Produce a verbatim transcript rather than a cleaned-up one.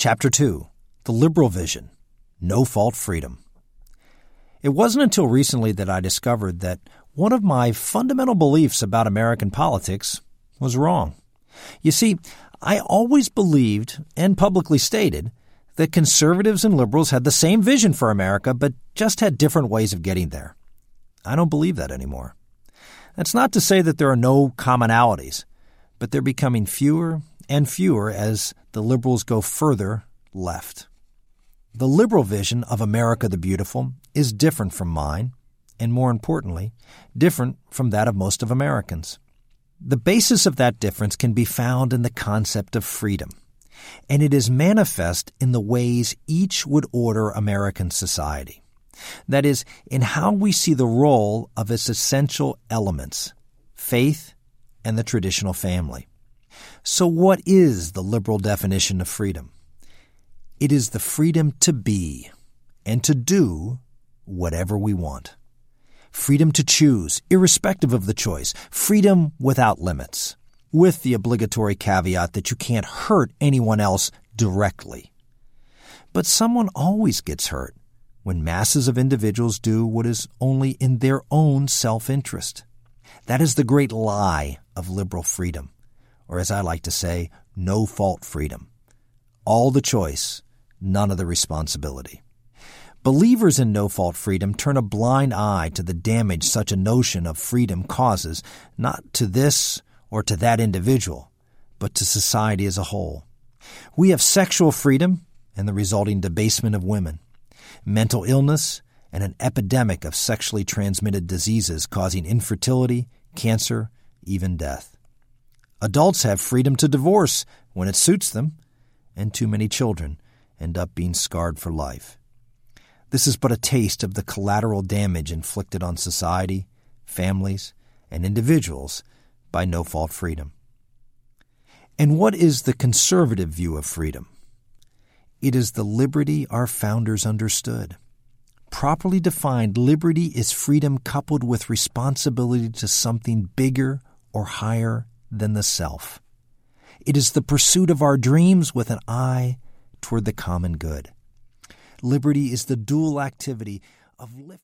Chapter two, The Liberal Vision, No-Fault Freedom. It wasn't until recently that I discovered that one of my fundamental beliefs about American politics was wrong. You see, I always believed and publicly stated that conservatives and liberals had the same vision for America, but just had different ways of getting there. I don't believe that anymore. That's not to say that there are no commonalities, but they're becoming fewer and fewer as the liberals go further left. The liberal vision of America the Beautiful is different from mine, and more importantly, different from that of most of Americans. The basis of that difference can be found in the concept of freedom, and it is manifest in the ways each would order American society. That is, in how we see the role of its essential elements, faith and the traditional family. So what is the liberal definition of freedom? It is the freedom to be and to do whatever we want. Freedom to choose, irrespective of the choice. Freedom without limits, with the obligatory caveat that you can't hurt anyone else directly. But someone always gets hurt when masses of individuals do what is only in their own self-interest. That is the great lie of liberal freedom, or as I like to say, no-fault freedom. All the choice, none of the responsibility. Believers in no-fault freedom turn a blind eye to the damage such a notion of freedom causes, not to this or to that individual, but to society as a whole. We have sexual freedom and the resulting debasement of women, mental illness, and an epidemic of sexually transmitted diseases causing infertility, cancer, even death. Adults have freedom to divorce when it suits them, and too many children end up being scarred for life. This is but a taste of the collateral damage inflicted on society, families, and individuals by no-fault freedom. And what is the conservative view of freedom? It is the liberty our founders understood. Properly defined, liberty is freedom coupled with responsibility to something bigger or higher than the self. It is the pursuit of our dreams with an eye toward the common good. Liberty is the dual activity of lifting